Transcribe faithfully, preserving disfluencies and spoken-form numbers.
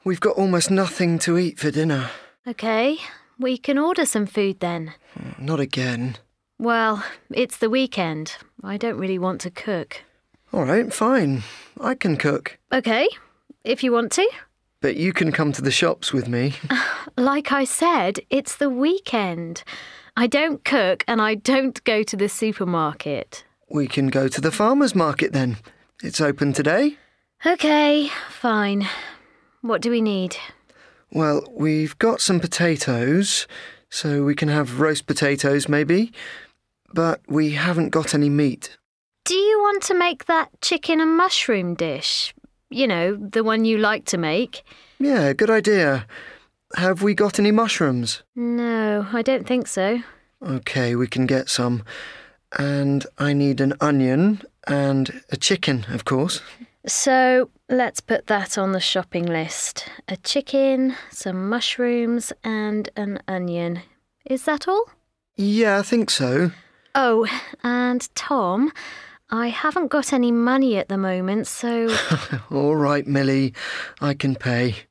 We've got almost nothing to eat for dinner. OK, we can order some food then. Not again. Well, it's the weekend. I don't really want to cook. All right, fine. I can cook. OK, if you want to. But you can come to the shops with me. Like I said, it's the weekend. I don't cook and I don't go to the supermarket. We can go to the farmer's market then. It's open today. OK, fine. What do we need? Well, we've got some potatoes, so we can have roast potatoes maybe. But we haven't got any meat. Do you want to make that chicken and mushroom dish? You know, the one you like to make. Yeah, good idea. Have we got any mushrooms? No, I don't think so. OK, we can get some. And I need an onion and a chicken, of course. So, let's put that on the shopping list. A chicken, some mushrooms and an onion. Is that all? Yeah, I think so. Oh, and Tom, I haven't got any money at the moment, so... All right, Millie, I can pay.